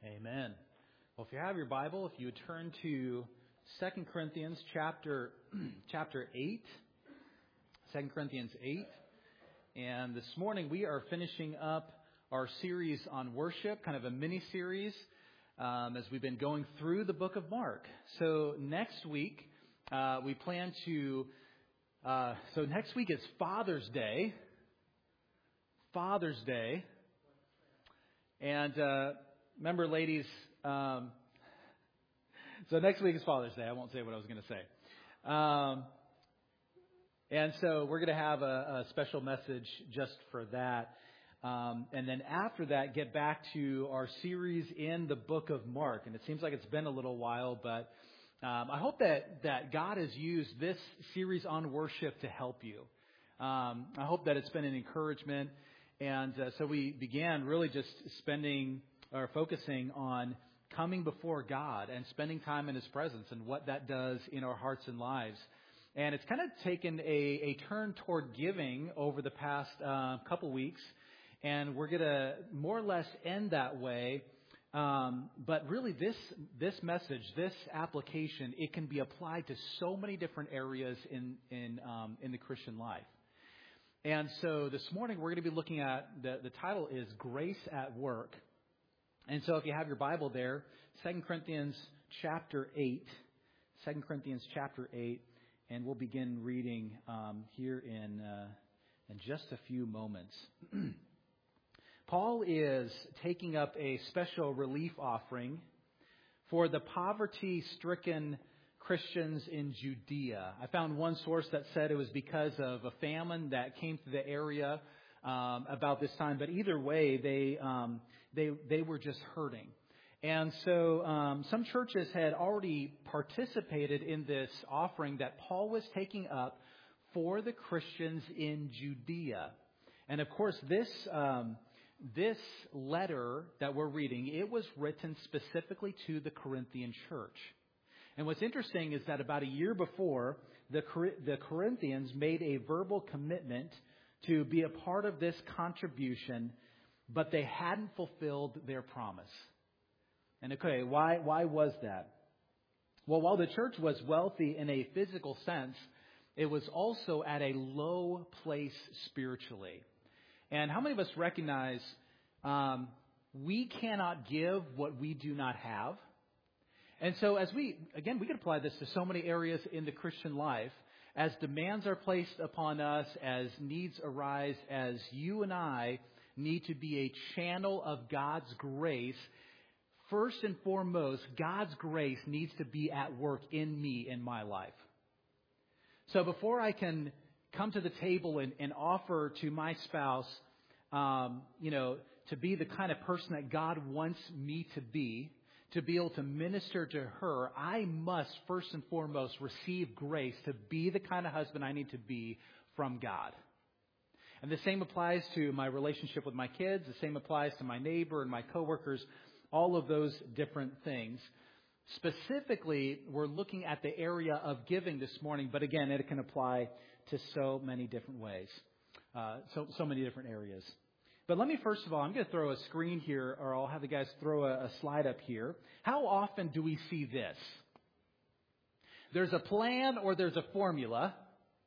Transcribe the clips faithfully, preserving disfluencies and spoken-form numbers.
Amen. Well, if you have your Bible, if you would turn to Second Corinthians chapter chapter eight, Second Corinthians eight. And this morning we are finishing up our series on worship, kind of a mini-series, um, as we've been going through the book of Mark. So next week, uh, we plan to, uh, so next week is Father's Day. Father's Day. And, uh, remember, ladies, um, so next week is Father's Day. I won't say what I was going to say. Um, and so we're going to have a, a special message just for that. Um, and then after that, get back to our series in the book of Mark. And it seems like it's been a little while, but um, I hope that, that God has used this series on worship to help you. Um, I hope that it's been an encouragement. And uh, so we began really just spending or focusing on coming before God and spending time in His presence and what that does in our hearts and lives. And it's kind of taken a, a turn toward giving over the past uh, couple weeks. And we're going to more or less end that way. Um, but really this this message, this application, it can be applied to so many different areas in, in, um, in the Christian life. And so this morning we're going to be looking at, the, the title is Grace at Work. And so if you have your Bible there, Second Corinthians chapter eight, Second Corinthians chapter eight, and we'll begin reading um, here in, uh, in just a few moments. Paul is taking up a special relief offering for the poverty-stricken Christians in Judea. I found one source that said it was because of a famine that came to the area um, about this time. But either way, they um, they they were just hurting. And so um, some churches had already participated in this offering that Paul was taking up for the Christians in Judea. And of course, this um, this letter that we're reading, it was written specifically to the Corinthian church. And what's interesting is that about a year before, the the Corinthians made a verbal commitment to be a part of this contribution, but they hadn't fulfilled their promise. And okay, why why was that? Well, while the church was wealthy in a physical sense, it was also at a low place spiritually. And how many of us recognize um, we cannot give what we do not have? And so as we, again, we can apply this to so many areas in the Christian life. As demands are placed upon us, as needs arise, as you and I need to be a channel of God's grace, first and foremost, God's grace needs to be at work in me, in my life. So before I can come to the table and, and offer to my spouse, um, you know, to be the kind of person that God wants me to be, to be able to minister to her, I must first and foremost receive grace to be the kind of husband I need to be from God. And the same applies to my relationship with my kids. The same applies to my neighbor and my coworkers, all of those different things. Specifically, we're looking at the area of giving this morning, but again, it can apply to so many different ways, uh, so so many different areas. But let me first of all, I'm going to throw a screen here, or I'll have the guys throw a, a slide up here. How often do we see this? There's a plan or there's a formula.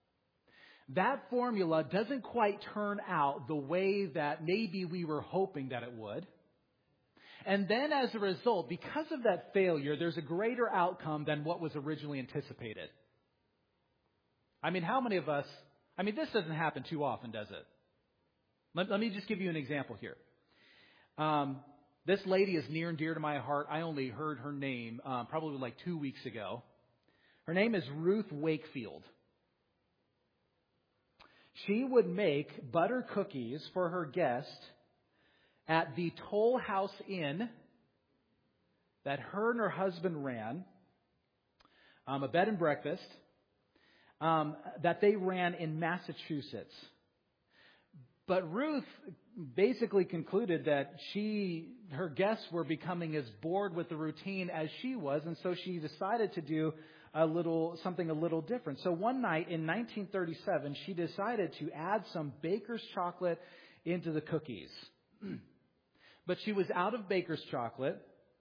That formula doesn't quite turn out the way that maybe we were hoping that it would. And then as a result, because of that failure, there's a greater outcome than what was originally anticipated. I mean, how many of us, I mean, this doesn't happen too often, does it? Let, let me just give you an example here. Um, this lady is near and dear to my heart. I only heard her name um, probably like two weeks ago. Her name is Ruth Wakefield. She would make butter cookies for her guest at the Toll House Inn that her and her husband ran, um, a bed and breakfast, um, that they ran in Massachusetts. But Ruth basically concluded that she, her guests were becoming as bored with the routine as she was, and so she decided to do a little something a little different. So one night in nineteen thirty-seven, she decided to add some baker's chocolate into the cookies. But she was out of baker's chocolate,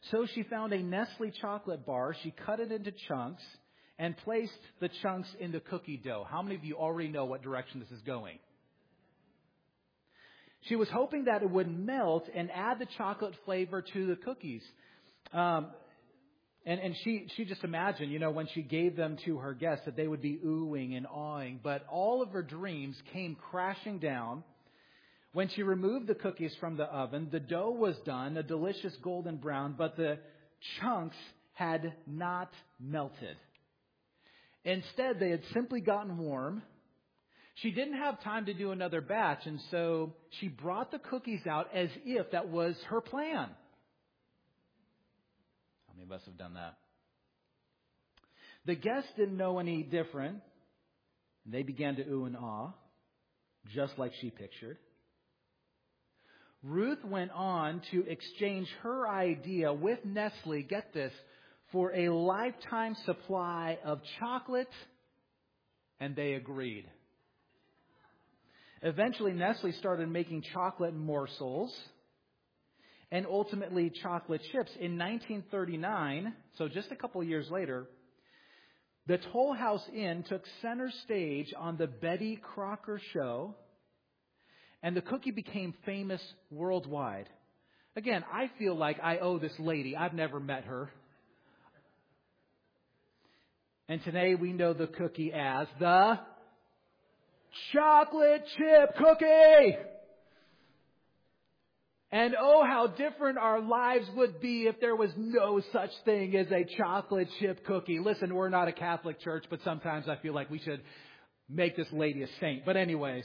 So she found a Nestle chocolate bar. She cut it into chunks and placed the chunks in the cookie dough. How many of you already know what direction this is going? She was hoping that it would melt and add the chocolate flavor to the cookies. Um, and, and she, she just imagined, you know, when she gave them to her guests that they would be oohing and awing. But all of her dreams came crashing down. When she removed the cookies from the oven, the dough was done, a delicious golden brown, but the chunks had not melted. Instead, they had simply gotten warm. She didn't have time to do another batch, and so she brought the cookies out as if that was her plan. How many of us have done that? The guests didn't know any different. They began to ooh and ah, just like she pictured. Ruth went on to exchange her idea with Nestle, get this, for a lifetime supply of chocolate, and they agreed. Eventually, Nestle started making chocolate morsels and ultimately chocolate chips. In nineteen thirty-nine, so just a couple of years later, the Toll House Inn took center stage on the Betty Crocker Show, and the cookie became famous worldwide. Again, I feel like I owe this lady. I've never met her. And today we know the cookie as the chocolate chip cookie. And oh, how different our lives would be if there was no such thing as a chocolate chip cookie. Listen, we're not a Catholic church, but sometimes I feel like we should make this lady a saint. But anyways.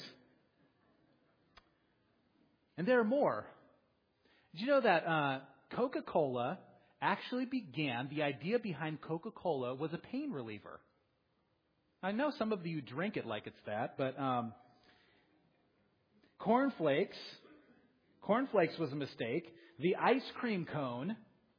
And there are more. Did you know that uh, Coca-Cola actually began, the idea behind Coca-Cola was a pain reliever? I know some of you drink it like it's that, but um, cornflakes, cornflakes was a mistake. The ice cream cone,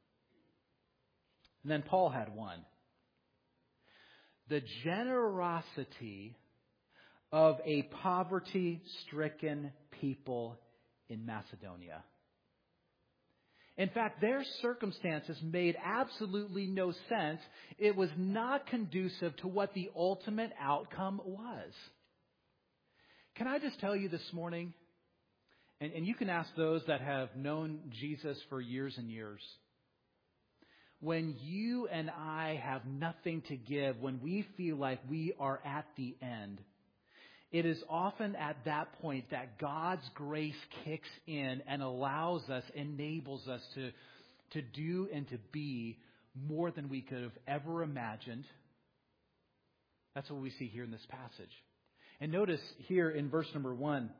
and then Paul had one. The generosity of a poverty-stricken people in Macedonia. In fact, their circumstances made absolutely no sense. It was not conducive to what the ultimate outcome was. Can I just tell you this morning, and, and you can ask those that have known Jesus for years and years, when you and I have nothing to give, when we feel like we are at the end, it is often at that point that God's grace kicks in and allows us, enables us to, to do and to be more than we could have ever imagined. That's what we see here in this passage. And notice here in verse number one,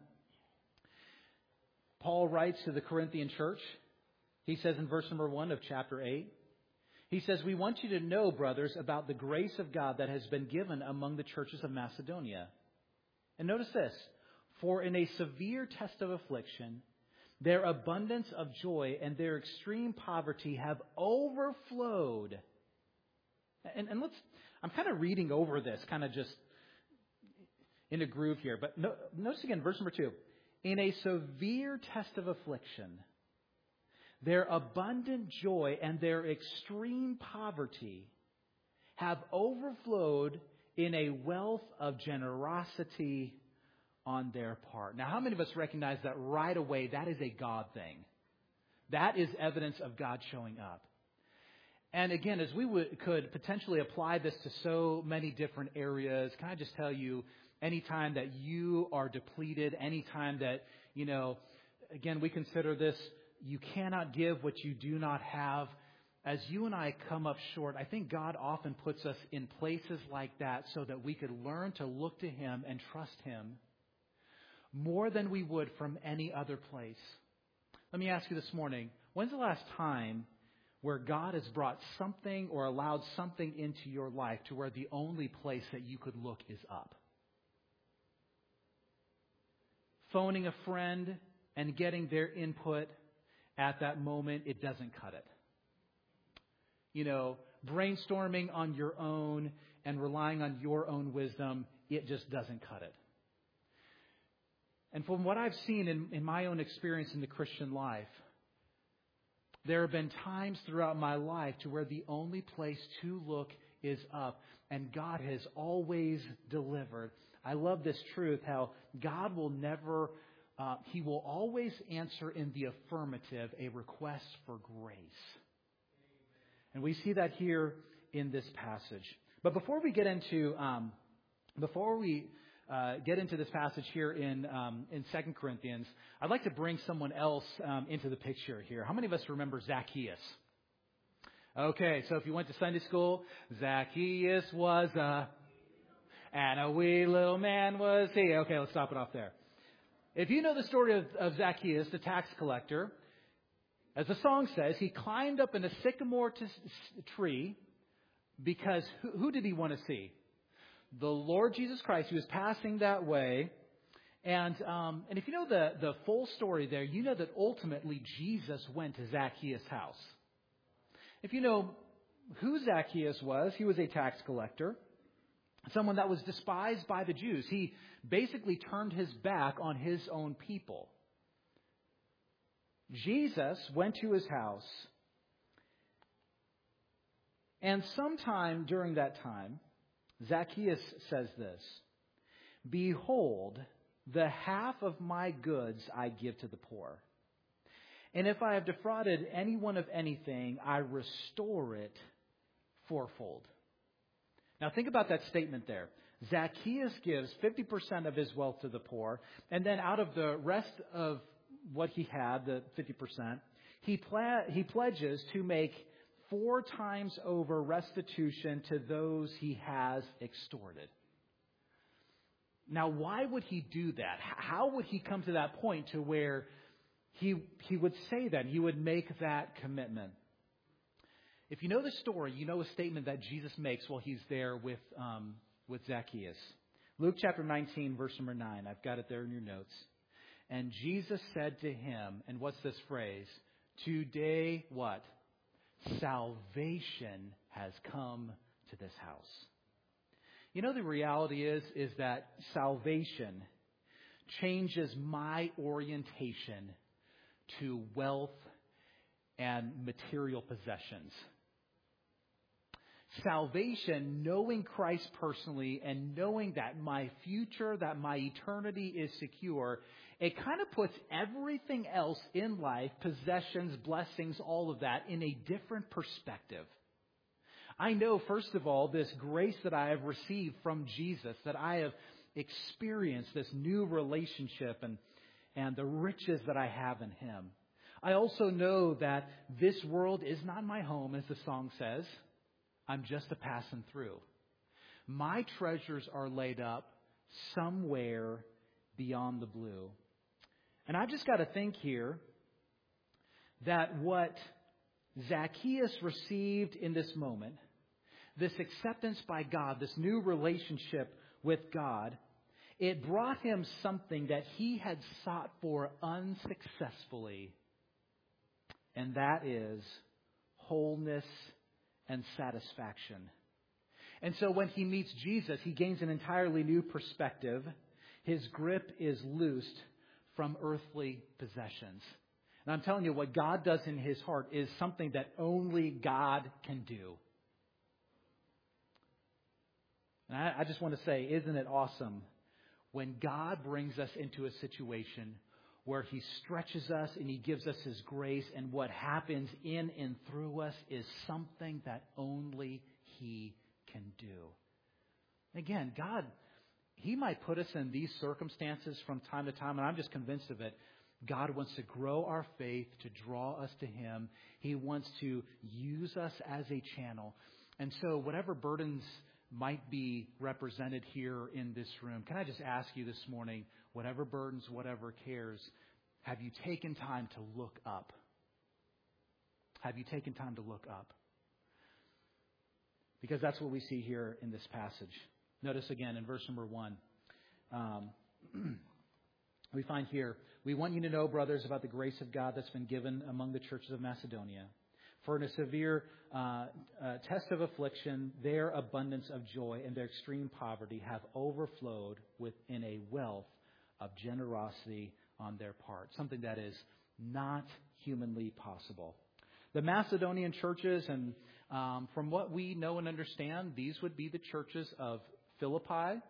Paul writes to the Corinthian church. He says in verse number one of chapter eight, he says, "We want you to know, brothers, about the grace of God that has been given among the churches of Macedonia." And notice this, "For in a severe test of affliction, their abundance of joy and their extreme poverty have overflowed." And, and let's, I'm kind of reading over this, kind of just in a groove here. But no, notice again, verse number two. "In a severe test of affliction, their abundant joy and their extreme poverty have overflowed in a wealth of generosity on their part." Now, how many of us recognize that right away that is a God thing? That is evidence of God showing up. And again, as we would, could potentially apply this to so many different areas, can I just tell you, anytime that you are depleted, anytime that, you know, again, we consider this, you cannot give what you do not have. As you and I come up short, I think God often puts us in places like that so that we could learn to look to Him and trust Him more than we would from any other place. Let me ask you this morning, when's the last time where God has brought something or allowed something into your life to where the only place that you could look is up? Phoning a friend and getting their input at that moment, it doesn't cut it. You know, brainstorming on your own and relying on your own wisdom, it just doesn't cut it. And from what I've seen in, in my own experience in the Christian life, There have been times throughout my life to where the only place to look is up, and God has always delivered. I love this truth, how God will never, uh, He will always answer in the affirmative a request for grace. And we see that here in this passage. But before we get into, um, before we uh, get into this passage here in um, in Second Corinthians, I'd like to bring someone else um, into the picture here. How many of us remember Zacchaeus? Okay, so if you went to Sunday school, Zacchaeus was a, and a wee little man was he. Okay, let's stop it off there. If you know the story of, of Zacchaeus, the tax collector, as the song says, he climbed up in a sycamore t- tree because who, who did he want to see? The Lord Jesus Christ. He was passing that way. And um, and if you know the, the full story there, you know that ultimately Jesus went to Zacchaeus' house. If you know who Zacchaeus was, he was a tax collector, someone that was despised by the Jews. He basically turned his back on his own people. Jesus went to his house, and sometime during that time, Zacchaeus says this, "Behold, the half of my goods I give to the poor. And if I have defrauded anyone of anything, I restore it fourfold." Now think about that statement there. Zacchaeus gives fifty percent of his wealth to the poor, and then out of the rest of what he had, the fifty percent, he, pla- he pledges to make four times over restitution to those he has extorted. Now, why would he do that? How would he come to that point to where he he would say that? He would make that commitment. If you know the story, you know a statement that Jesus makes while he's there with um, with Zacchaeus. Luke chapter nineteen, verse number nine. I've got it there in your notes. And Jesus said to him, and what's this phrase? Today, what? Salvation has come to this house. You know, the reality is, is that salvation changes my orientation to wealth and material possessions. Salvation, knowing Christ personally and knowing that my future, that my eternity is secure, it kind of puts everything else in life, possessions, blessings, all of that, in a different perspective. I know, first of all, this grace that I have received from Jesus, that I have experienced this new relationship and, and the riches that I have in Him. I also know that this world is not my home, as the song says. I'm just a passing through. My treasures are laid up somewhere beyond the blue. And I've just got to think here that what Zacchaeus received in this moment, this acceptance by God, this new relationship with God, it brought him something that he had sought for unsuccessfully, and that is wholeness and satisfaction. And so when he meets Jesus, he gains an entirely new perspective. His grip is loosed from earthly possessions. And I'm telling you, what God does in his heart is something that only God can do. And I, I just want to say, isn't it awesome when God brings us into a situation where He stretches us and He gives us His grace, and what happens in and through us is something that only He can do. Again, God, He might put us in these circumstances from time to time, and I'm just convinced of it. God wants to grow our faith, to draw us to Him. He wants to use us as a channel. And so whatever burdens might be represented here in this room, can I just ask you this morning, whatever burdens, whatever cares, have you taken time to look up? Have you taken time to look up? Because that's what we see here in this passage. Notice again in verse number one. Um, we find here, we want you to know, brothers, about the grace of God that's been given among the churches of Macedonia. For in a severe uh, uh, test of affliction, their abundance of joy and their extreme poverty have overflowed within a wealth of generosity on their part. Something that is not humanly possible. The Macedonian churches, and um, from what we know and understand, these would be the churches of Philippi.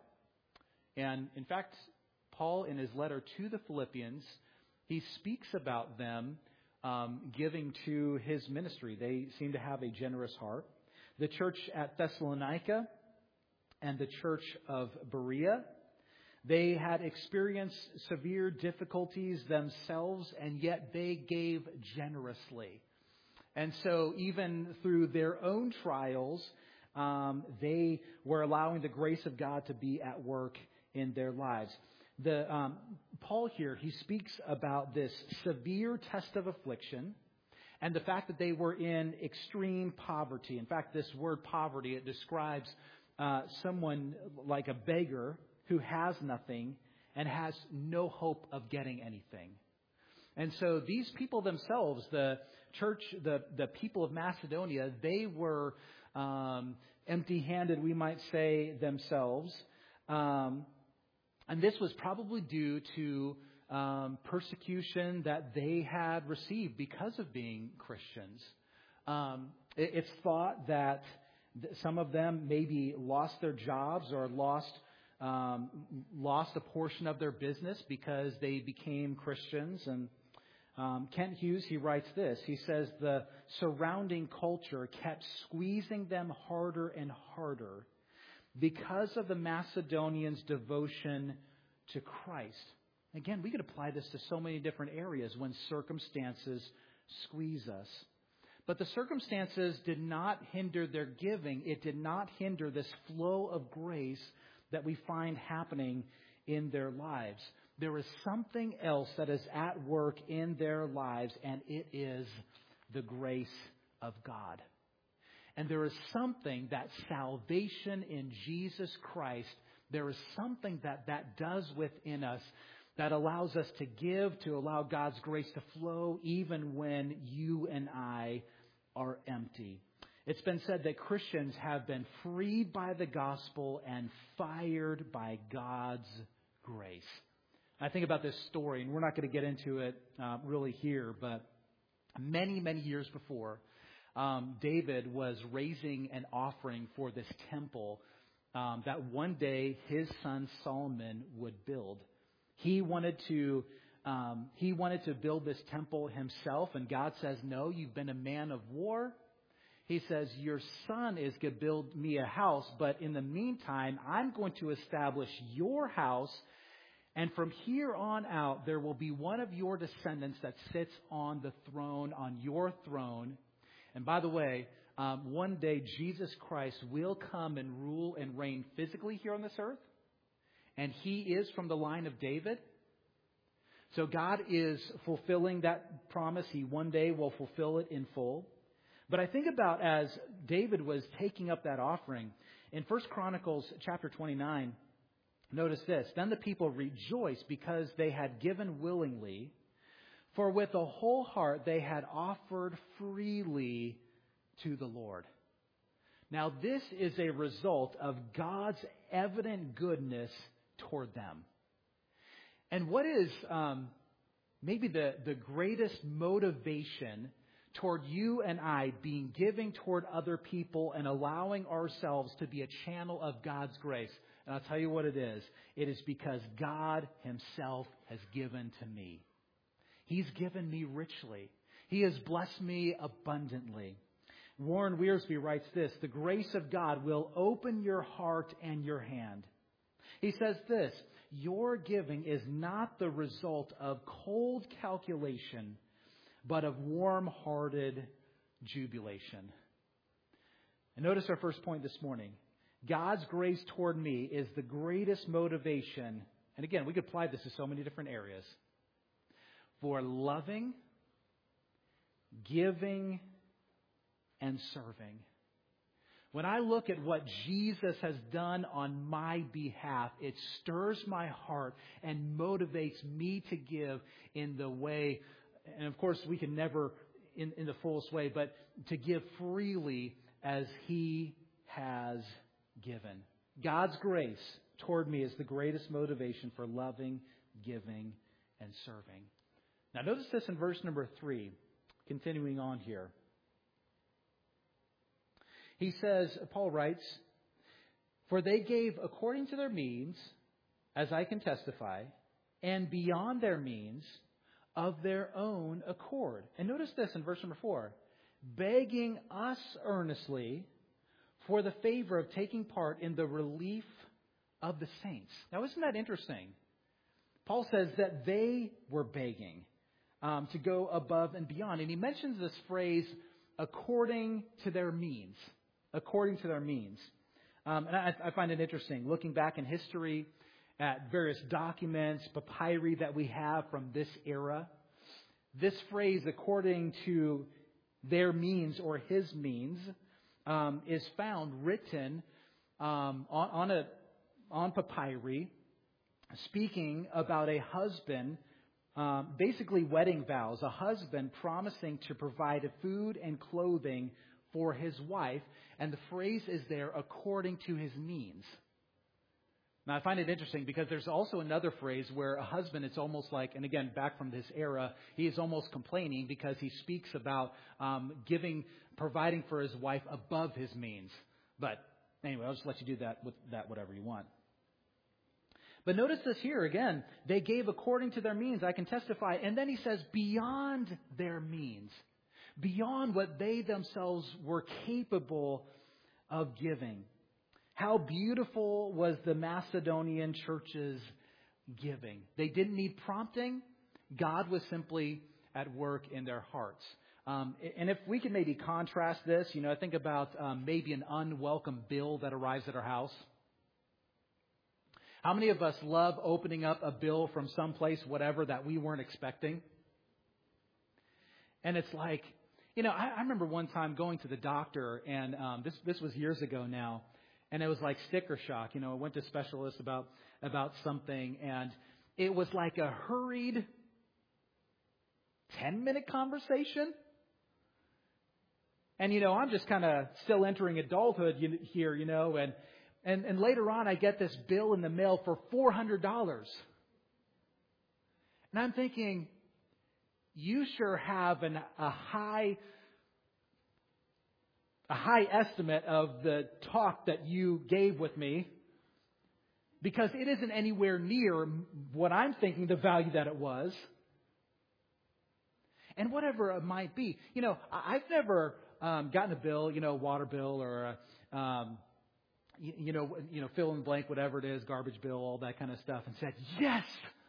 And in fact, Paul, in his letter to the Philippians, he speaks about them um, giving to his ministry. They seem to have a generous heart. The church at Thessalonica and the church of Berea, they had experienced severe difficulties themselves, and yet they gave generously. And so even through their own trials, um, they were allowing the grace of God to be at work in their lives. The um, Paul here, he speaks about this severe test of affliction and the fact that they were in extreme poverty. In fact, this word poverty, it describes uh, someone like a beggar who has nothing and has no hope of getting anything. And so these people themselves, the church, the, the people of Macedonia, they were um, empty-handed, we might say, themselves. Um, and this was probably due to um, persecution that they had received because of being Christians. Um, it, it's thought that th- some of them maybe lost their jobs or lost um, lost a portion of their business because they became Christians. And Um, Kent Hughes, he writes this. He says the surrounding culture kept squeezing them harder and harder because of the Macedonians' devotion to Christ. Again, we could apply this to so many different areas when circumstances squeeze us. But the circumstances did not hinder their giving. It did not hinder this flow of grace that we find happening in their lives. There is something else that is at work in their lives, and it is the grace of God. And there is something that salvation in Jesus Christ, there is something that that does within us that allows us to give, to allow God's grace to flow even when you and I are empty. It's been said that Christians have been freed by the gospel and fired by God's grace. I think about this story, and we're not going to get into it uh, really here, but many, many years before, um, David was raising an offering for this temple um, that one day his son Solomon would build. He wanted to um, he wanted to build this temple himself, and God says, "No, you've been a man of war." He says, "Your son is going to build me a house, but in the meantime, I'm going to establish your house. And from here on out, there will be one of your descendants that sits on the throne, on your throne." And by the way, um, one day Jesus Christ will come and rule and reign physically here on this earth. And he is from the line of David. So God is fulfilling that promise. He one day will fulfill it in full. But I think about as David was taking up that offering, in First Chronicles chapter twenty-nine, notice this. Then the people rejoiced because they had given willingly, for with a whole heart they had offered freely to the Lord. Now this is a result of God's evident goodness toward them. And what is um, maybe the, the greatest motivation toward you and I being giving toward other people and allowing ourselves to be a channel of God's grace? And I'll tell you what it is. It is because God himself has given to me. He's given me richly. He has blessed me abundantly. Warren Wiersbe writes this: "The grace of God will open your heart and your hand." He says this: "Your giving is not the result of cold calculation, but of warm-hearted jubilation." And notice our first point this morning. God's grace toward me is the greatest motivation. And again, we could apply this to so many different areas. For loving, giving, and serving. When I look at what Jesus has done on my behalf, it stirs my heart and motivates me to give in the way, and of course we can never in, in the fullest way, but to give freely as He has given. God's grace toward me is the greatest motivation for loving, giving, and serving. Now notice this in verse number three, continuing on here. He says, Paul writes, "For they gave according to their means, as I can testify, and beyond their means, of their own accord." And notice this in verse number four. "Begging us earnestly for the favor of taking part in the relief of the saints." Now, isn't that interesting? Paul says that they were begging um, to go above and beyond. And he mentions this phrase, according to their means. According to their means. Um, and I, I find it interesting, looking back in history at various documents, papyri that we have from this era. This phrase, according to their means or his means, um, is found written um, on, on a on papyri, speaking about a husband, um, basically wedding vows, a husband promising to provide food and clothing for his wife, and the phrase is there, according to his means. Now, I find it interesting because there's also another phrase where a husband, it's almost like, and again, back from this era, he is almost complaining because he speaks about um, giving, providing for his wife above his means. But anyway, I'll just let you do that with that whatever you want. But notice this here again. They gave according to their means, I can testify. And then he says, beyond their means, beyond what they themselves were capable of giving. How beautiful was the Macedonian church's giving. They didn't need prompting. God was simply at work in their hearts. Um, and if we can maybe contrast this, you know, I think about um, maybe an unwelcome bill that arrives at our house. How many of us love opening up a bill from someplace, whatever, that we weren't expecting? And it's like, you know, I, I remember one time going to the doctor, and um, this this was years ago now, and it was like sticker shock. You know, I went to a specialist about about something, and it was like a hurried ten-minute conversation. And, you know, I'm just kind of still entering adulthood here, you know, and And, and later on, I get this bill in the mail for four hundred dollars. And I'm thinking, you sure have an, a high a high estimate of the talk that you gave with me, because it isn't anywhere near what I'm thinking the value that it was. And whatever it might be. You know, I've never um, gotten a bill, you know, water bill or a... Um, You, you know, you know, fill in the blank, whatever it is, garbage bill, all that kind of stuff, and said, yes,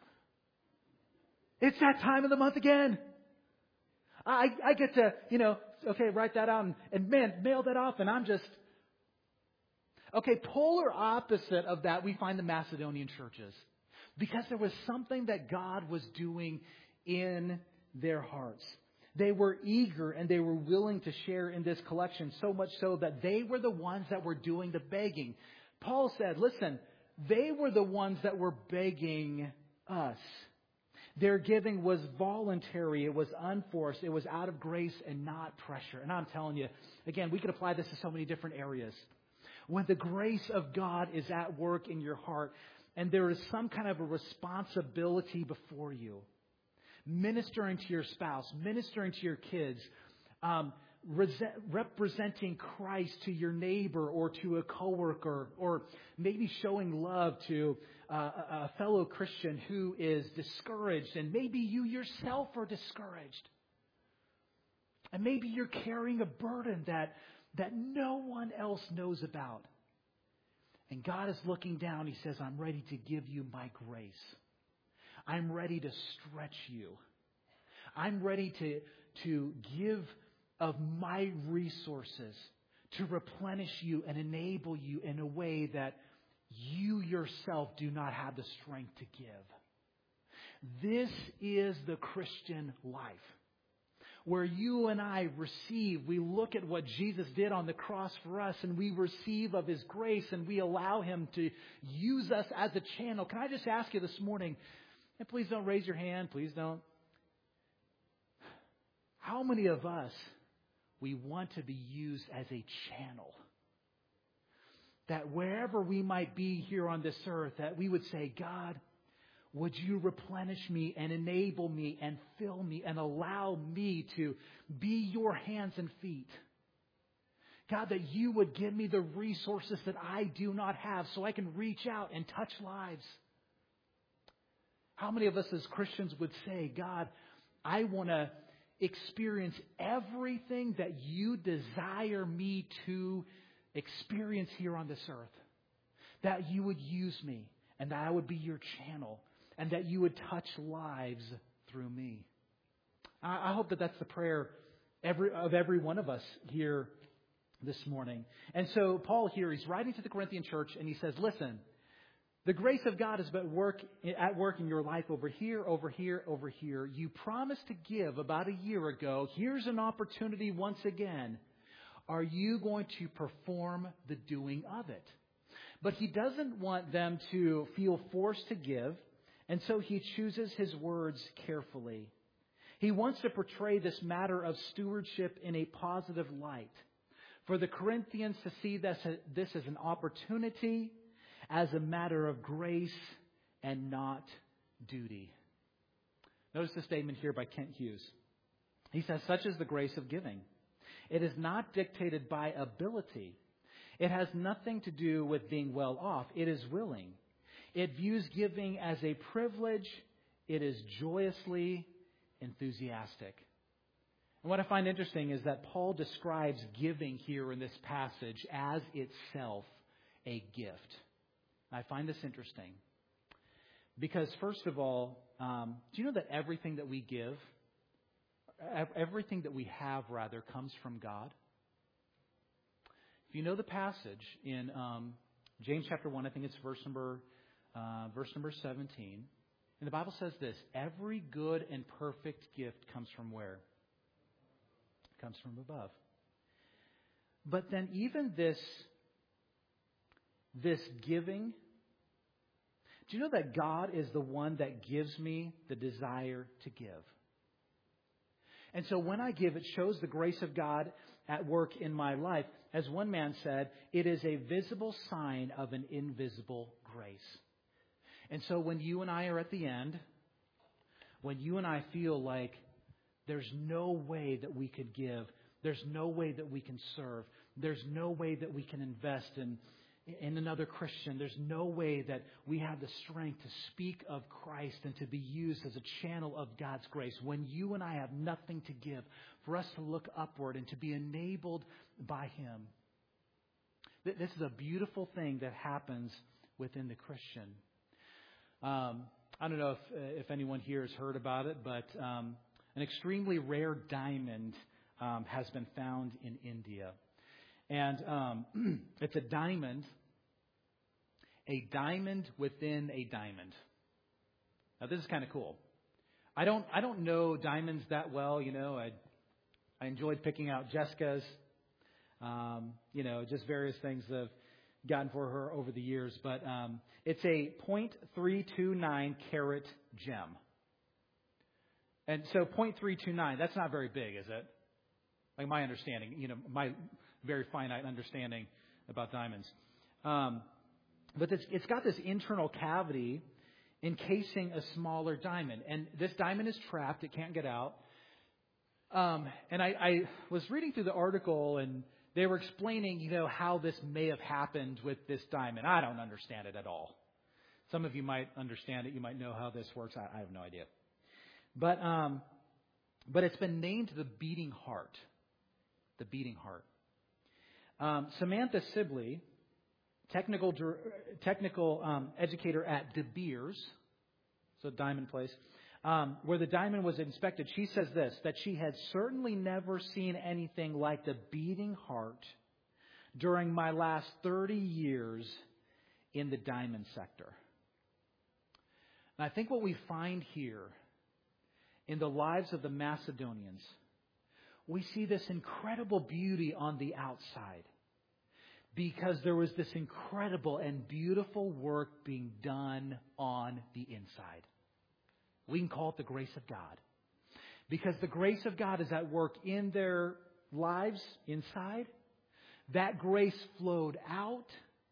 it's that time of the month again. I, I get to, you know, okay, write that out and, and man, mail that off, and I'm just, okay, polar opposite of that, we find the Macedonian churches, because there was something that God was doing in their hearts. They were eager and they were willing to share in this collection, so much so that they were the ones that were doing the begging. Paul said, listen, they were the ones that were begging us. Their giving was voluntary. It was unforced. It was out of grace and not pressure. And I'm telling you, again, we could apply this to so many different areas. When the grace of God is at work in your heart and there is some kind of a responsibility before you, ministering to your spouse, ministering to your kids, um, re- representing Christ to your neighbor or to a coworker, or maybe showing love to uh, a fellow Christian who is discouraged, and maybe you yourself are discouraged. And maybe you're carrying a burden that, that no one else knows about. And God is looking down. He says, I'm ready to give you my grace. I'm ready to stretch you. I'm ready to, to give of my resources to replenish you and enable you in a way that you yourself do not have the strength to give. This is the Christian life, where you and I receive, we look at what Jesus did on the cross for us, and we receive of His grace, and we allow Him to use us as a channel. Can I just ask you this morning, and please don't raise your hand. Please don't. How many of us, we want to be used as a channel? That wherever we might be here on this earth, that we would say, God, would you replenish me and enable me and fill me and allow me to be your hands and feet? God, that you would give me the resources that I do not have so I can reach out and touch lives. How many of us as Christians would say, God, I want to experience everything that you desire me to experience here on this earth. That you would use me and that I would be your channel and that you would touch lives through me. I, I hope that that's the prayer every, of every one of us here this morning. And so Paul here, he's writing to the Corinthian church and he says, listen, the grace of God is at work, at work in your life over here, over here, over here. You promised to give about a year ago. Here's an opportunity once again. Are you going to perform the doing of it? But he doesn't want them to feel forced to give, and so he chooses his words carefully. He wants to portray this matter of stewardship in a positive light. For the Corinthians to see this, this as an opportunity, as a matter of grace and not duty. Notice the statement here by Kent Hughes. He says, such is the grace of giving. It is not dictated by ability. It has nothing to do with being well off. It is willing. It views giving as a privilege. It is joyously enthusiastic. And what I find interesting is that Paul describes giving here in this passage as itself a gift. I find this interesting because, first of all, um, do you know that everything that we give, everything that we have, rather, comes from God? If you know the passage in um, James chapter one, I think it's verse number uh, verse number seventeen, and the Bible says this: every good and perfect gift comes from where? It comes from above. But then even this this giving, do you know that God is the one that gives me the desire to give? And so when I give, it shows the grace of God at work in my life. As one man said, it is a visible sign of an invisible grace. And so when you and I are at the end, when you and I feel like there's no way that we could give, there's no way that we can serve, there's no way that we can invest in in another Christian. There's no way that we have the strength to speak of Christ and to be used as a channel of God's grace. When you and I have nothing to give, for us to look upward and to be enabled by Him. This is a beautiful thing that happens within the Christian. Um, I don't know if, if anyone here has heard about it, but um, an extremely rare diamond um, has been found in India. And um, it's a diamond, a diamond within a diamond. Now, this is kind of cool. I don't, I don't know diamonds that well. You know, I, I enjoyed picking out Jessica's. Um, you know, just various things I've gotten for her over the years. But um, it's a point three two nine carat gem. And so point three two nine, that's not very big, is it? Like my understanding, you know, my very finite understanding about diamonds. Um, but it's, it's got this internal cavity encasing a smaller diamond. And this diamond is trapped. It can't get out. Um, and I, I was reading through the article, and they were explaining, you know, how this may have happened with this diamond. I don't understand it at all. Some of you might understand it. You might know how this works. I, I have no idea. But um, but it's been named the beating heart. The beating heart. Um, Samantha Sibley, technical technical um, educator at De Beers, so diamond place, um, where the diamond was inspected, she says this, that she had certainly never seen anything like the beating heart during my last thirty years in the diamond sector. And I think what we find here in the lives of the Macedonians, we see this incredible beauty on the outside because there was this incredible and beautiful work being done on the inside. We can call it the grace of God because the grace of God is at work in their lives inside. That grace flowed out.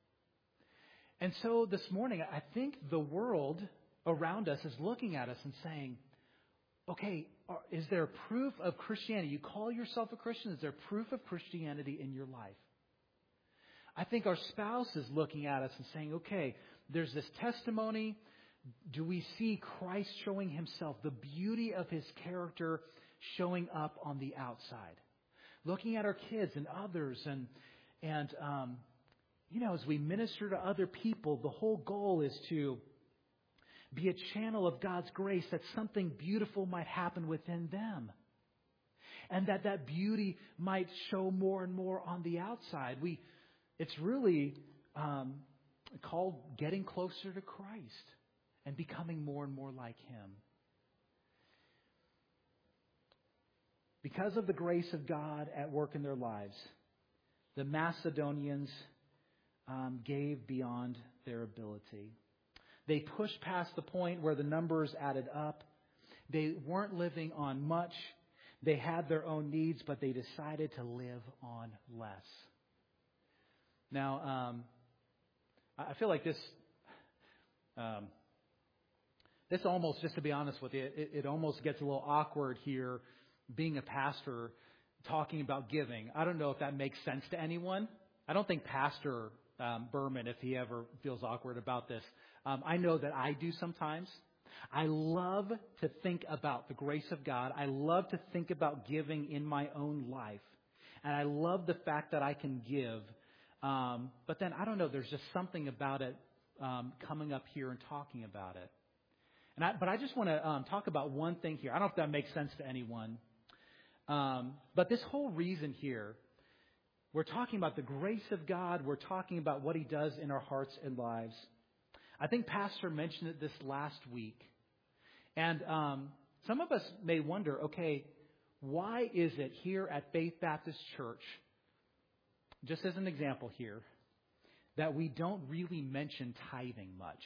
And so this morning, I think the world around us is looking at us and saying, okay, is there proof of Christianity? You call yourself a Christian. Is there proof of Christianity in your life? I think our spouse is looking at us and saying, okay, there's this testimony. Do we see Christ showing himself, the beauty of his character showing up on the outside? Looking at our kids and others and, and um, you know, as we minister to other people, the whole goal is to be a channel of God's grace, that something beautiful might happen within them. And that that beauty might show more and more on the outside. We, it's really um, called getting closer to Christ and becoming more and more like him. Because of the grace of God at work in their lives, the Macedonians um, gave beyond their ability. They pushed past the point where the numbers added up. They weren't living on much. They had their own needs, but they decided to live on less. Now, um, I feel like this, um, this almost, just to be honest with you, it, it almost gets a little awkward here, being a pastor, talking about giving. I don't know if that makes sense to anyone. I don't think Pastor um, Berman, if he ever feels awkward about this, um, I know that I do sometimes. I love to think about the grace of God. I love to think about giving in my own life. And I love the fact that I can give. Um, but then, I don't know, there's just something about it um, coming up here and talking about it. And I, but I just want to um, talk about one thing here. I don't know if that makes sense to anyone. Um, but this whole reason here, we're talking about the grace of God. We're talking about what he does in our hearts and lives. I think Pastor mentioned it this last week. And um, some of us may wonder, okay, why is it here at Faith Baptist Church, just as an example here, that we don't really mention tithing much?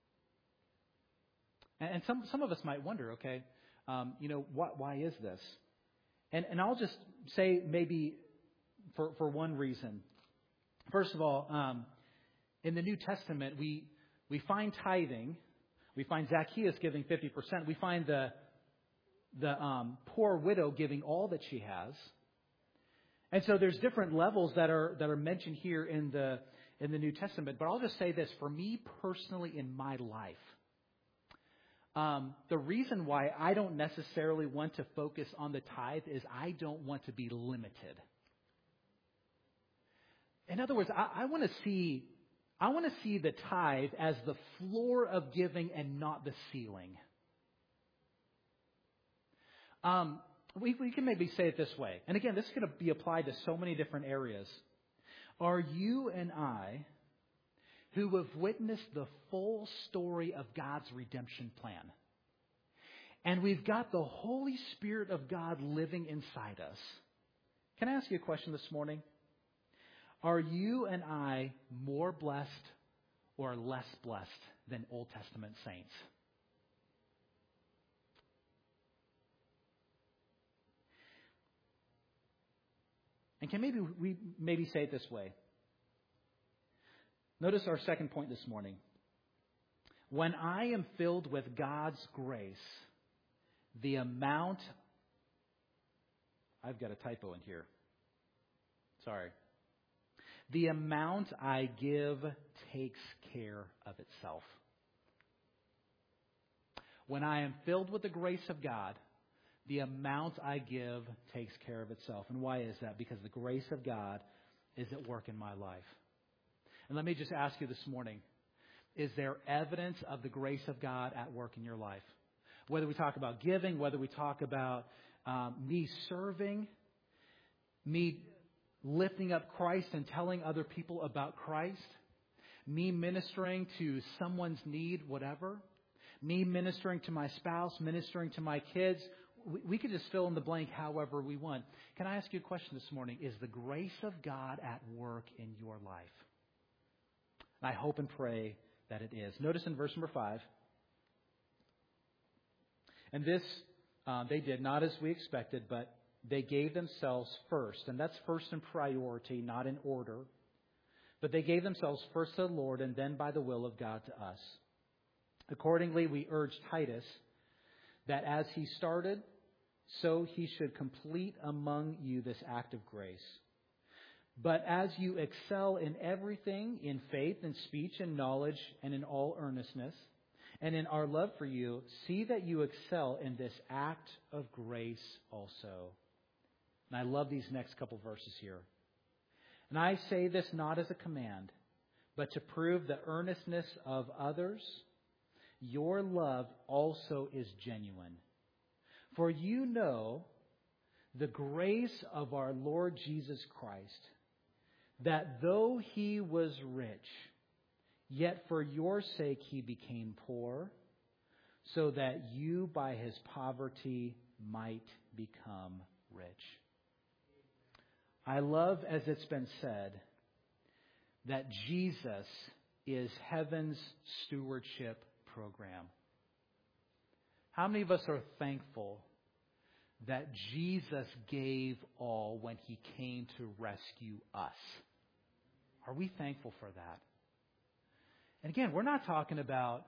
And, and some some of us might wonder, okay, um, you know, what, why is this? And and I'll just say maybe for, for one reason. First of all, um, in the New Testament, we we find tithing. We find Zacchaeus giving fifty percent. We find the the um, poor widow giving all that she has. And so there's different levels that are that are mentioned here in the in the New Testament. But I'll just say this, for me personally in my life, um, the reason why I don't necessarily want to focus on the tithe is I don't want to be limited. In other words, I, I want to see I want to see the tithe as the floor of giving and not the ceiling. Um, we, we can maybe say it this way. And again, this is going to be applied to so many different areas. Are you and I, who have witnessed the full story of God's redemption plan, and we've got the Holy Spirit of God living inside us. Can I ask you a question this morning? Are you and I more blessed or less blessed than Old Testament saints? And can maybe we maybe say it this way? Notice our second point this morning. When I am filled with God's grace, the amount... I've got a typo in here. Sorry. The amount I give takes care of itself. When I am filled with the grace of God, the amount I give takes care of itself. And why is that? Because the grace of God is at work in my life. And let me just ask you this morning, is there evidence of the grace of God at work in your life? Whether we talk about giving, whether we talk about um, me serving, me lifting up Christ and telling other people about Christ, me ministering to someone's need, whatever, me ministering to my spouse, ministering to my kids. We, we could just fill in the blank however we want. Can I ask you a question this morning? Is the grace of God at work in your life? And I hope and pray that it is. Notice in verse number five. And this uh, they did not as we expected, but they gave themselves first. And that's first in priority, not in order. But they gave themselves first to the Lord and then by the will of God to us. Accordingly, we urge Titus that as he started, so he should complete among you this act of grace. But as you excel in everything, in faith and speech and knowledge and in all earnestness, and in our love for you, see that you excel in this act of grace also. And I love these next couple verses here. And I say this not as a command, but to prove the earnestness of others. Your love also is genuine. For you know the grace of our Lord Jesus Christ, that though he was rich, yet for your sake he became poor, so that you by his poverty might become rich. I love, as it's been said, that Jesus is heaven's stewardship program. How many of us are thankful that Jesus gave all when he came to rescue us? Are we thankful for that? And again, we're not talking about,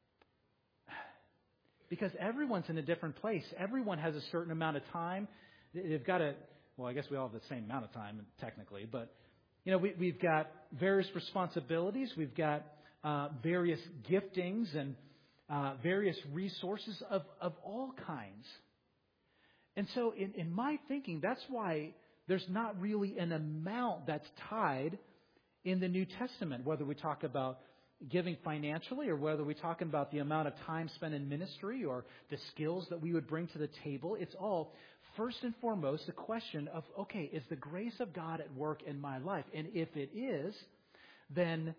because everyone's in a different place. Everyone has a certain amount of time. They've got a, well, I guess we all have the same amount of time technically, but you know, we, we've got various responsibilities. We've got uh, various giftings and uh, various resources of, of all kinds. And so in, in my thinking, that's why there's not really an amount that's tied in the New Testament, whether we talk about giving financially or whether we're talking about the amount of time spent in ministry or the skills that we would bring to the table. It's all, first and foremost, the question of, okay, is the grace of God at work in my life? And if it is, then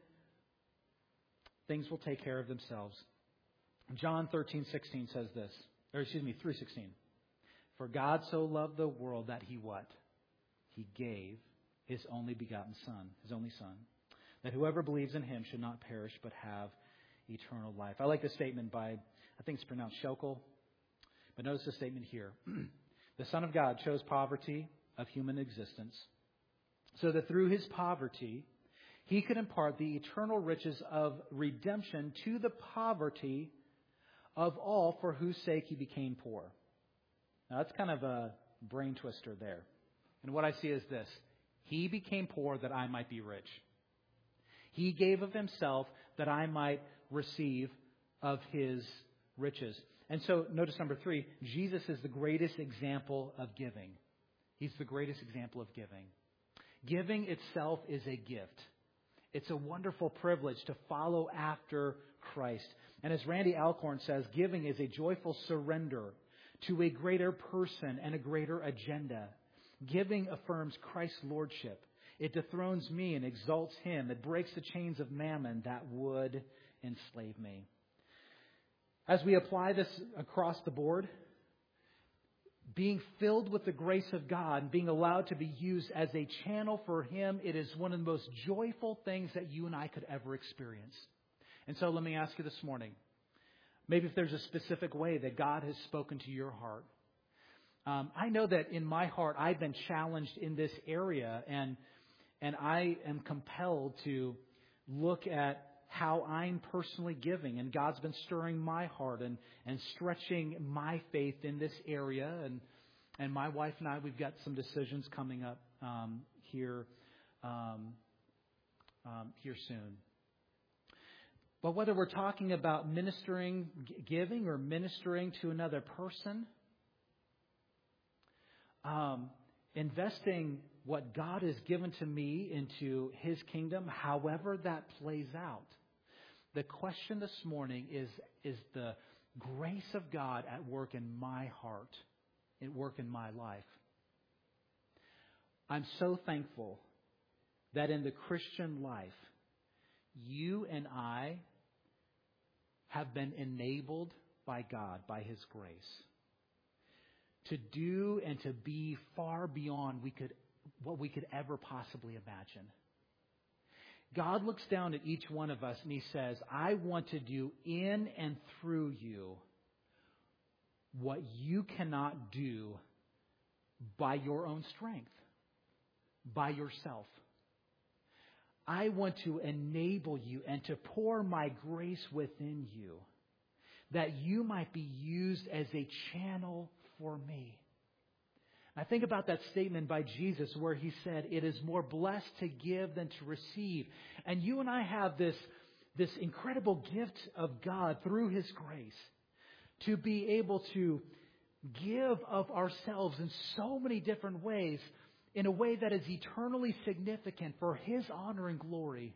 things will take care of themselves. John thirteen sixteen says this, or excuse me, three sixteen. For God so loved the world that he what? He gave his only begotten Son, his only Son, that whoever believes in him should not perish but have eternal life. I like this statement by, I think it's pronounced Shokel, but notice the statement here. The Son of God chose poverty of human existence so that through his poverty he could impart the eternal riches of redemption to the poverty of all for whose sake he became poor. Now that's kind of a brain twister there. And what I see is this. He became poor that I might be rich. He gave of himself that I might receive of his riches. And so notice number three, Jesus is the greatest example of giving. He's the greatest example of giving. Giving itself is a gift. It's a wonderful privilege to follow after Christ. And as Randy Alcorn says, giving is a joyful surrender to a greater person and a greater agenda. Giving affirms Christ's lordship. It dethrones me and exalts him. It breaks the chains of mammon that would enslave me. As we apply this across the board, being filled with the grace of God and being allowed to be used as a channel for him, it is one of the most joyful things that you and I could ever experience. And so let me ask you this morning, maybe if there's a specific way that God has spoken to your heart. Um, I know that in my heart, I've been challenged in this area, and and I am compelled to look at how I'm personally giving. And God's been stirring my heart and, and stretching my faith in this area. And and my wife and I, we've got some decisions coming up um, here um, um, here soon. But whether we're talking about ministering, giving, or ministering to another person, Um, investing what God has given to me into his kingdom, however that plays out. The question this morning is, is the grace of God at work in my heart, at work in my life. I'm so thankful that in the Christian life, you and I have been enabled by God, by his grace, to do and to be far beyond we could what we could ever possibly imagine. God looks down at each one of us and he says, I want to do in and through you what you cannot do by your own strength, by yourself. I want to enable you and to pour my grace within you, that you might be used as a channel for me. I think about that statement by Jesus where he said, it is more blessed to give than to receive. And you and I have this, this incredible gift of God through his grace to be able to give of ourselves in so many different ways, in a way that is eternally significant for his honor and glory.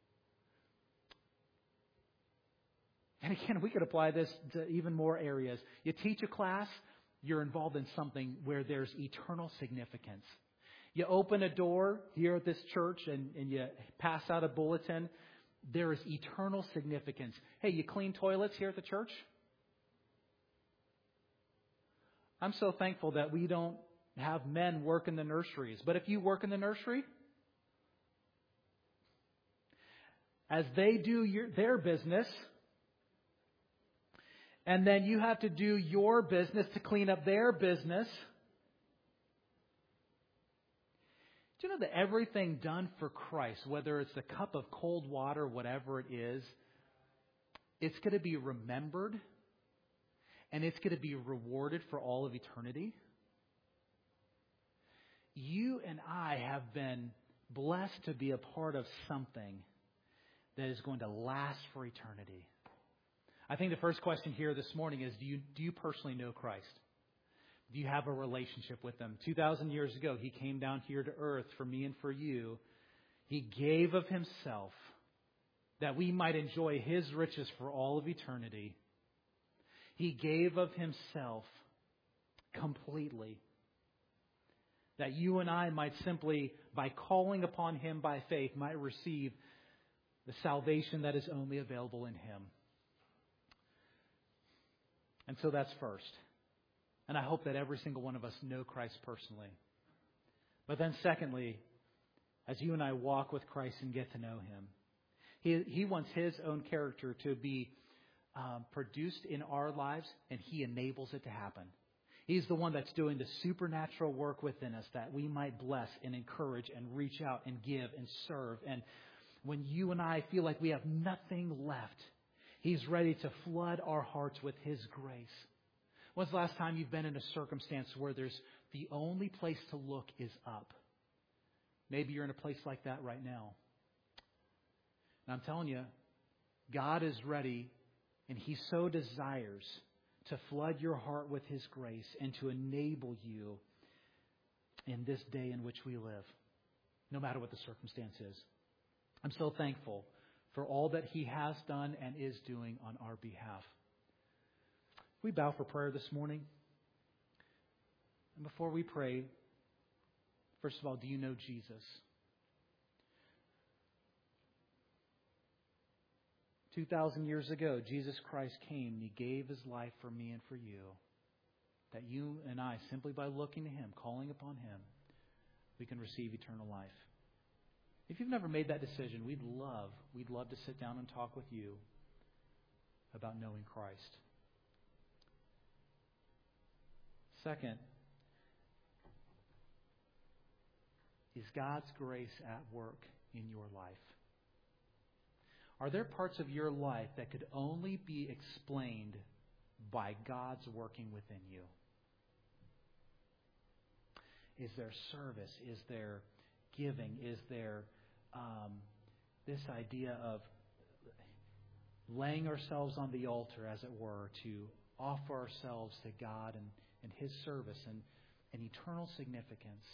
And again, we could apply this to even more areas. You teach a class, you're involved in something where there's eternal significance. You open a door here at this church and, and you pass out a bulletin, there is eternal significance. Hey, you clean toilets here at the church? I'm so thankful that we don't have men work in the nurseries. But if you work in the nursery, as they do your, their business, and then you have to do your business to clean up their business. Do you know that everything done for Christ, whether it's a cup of cold water, whatever it is, it's going to be remembered and it's going to be rewarded for all of eternity? You and I have been blessed to be a part of something that is going to last for eternity. I think the first question here this morning is, do you do you personally know Christ? Do you have a relationship with him? two thousand years ago, he came down here to earth for me and for you. He gave of himself that we might enjoy his riches for all of eternity. He gave of himself completely, that you and I might simply, by calling upon him by faith, might receive the salvation that is only available in him. And so that's first. And I hope that every single one of us know Christ personally. But then secondly, as you and I walk with Christ and get to know him, he, he wants his own character to be um, produced in our lives, and he enables it to happen. He's the one that's doing the supernatural work within us that we might bless and encourage and reach out and give and serve. And when you and I feel like we have nothing left, he's ready to flood our hearts with his grace. When's the last time you've been in a circumstance where there's the only place to look is up? Maybe you're in a place like that right now. And I'm telling you, God is ready, and he so desires to flood your heart with his grace and to enable you in this day in which we live, no matter what the circumstance is. I'm so thankful for all that he has done and is doing on our behalf. We bow for prayer this morning. And before we pray, first of all, do you know Jesus? Two thousand years ago, Jesus Christ came and he gave his life for me and for you. That you and I, simply by looking to him, calling upon him, we can receive eternal life. If you've never made that decision, we'd love, we'd love to sit down and talk with you about knowing Christ. Second, is God's grace at work in your life? Are there parts of your life that could only be explained by God's working within you? Is there service? Is there giving? Is there um, this idea of laying ourselves on the altar, as it were, to offer ourselves to God and, and his service and, and eternal significance?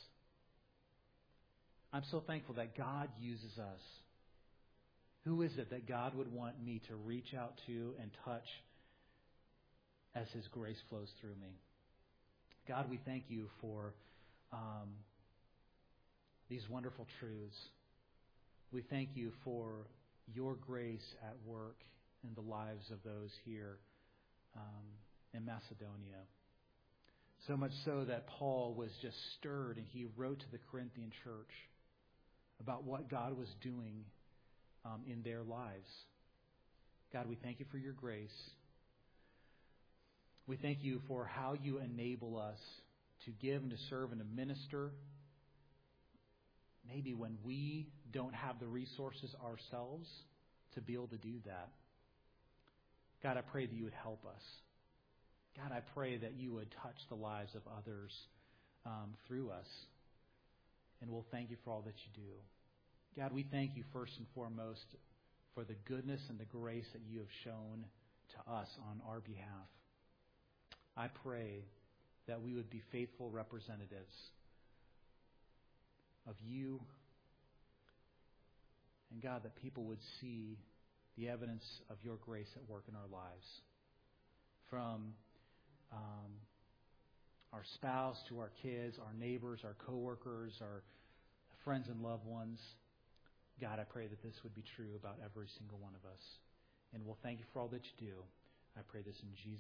I'm so thankful that God uses us. Who is it that God would want me to reach out to and touch as his grace flows through me? God, we thank you for um, these wonderful truths. We thank you for your grace at work in the lives of those here um, in Macedonia. So much so that Paul was just stirred and he wrote to the Corinthian church about what God was doing um, in their lives. God, we thank you for your grace. We thank you for how you enable us to give and to serve and to minister. Maybe when we don't have the resources ourselves to be able to do that. God, I pray that you would help us. God, I pray that you would touch the lives of others um, through us. And we'll thank you for all that you do. God, we thank you first and foremost for the goodness and the grace that you have shown to us on our behalf. I pray that we would be faithful representatives of you. And God, that people would see the evidence of your grace at work in our lives. From um, our spouse to our kids, our neighbors, our coworkers, our friends and loved ones. God, I pray that this would be true about every single one of us. And we'll thank you for all that you do. I pray this in Jesus'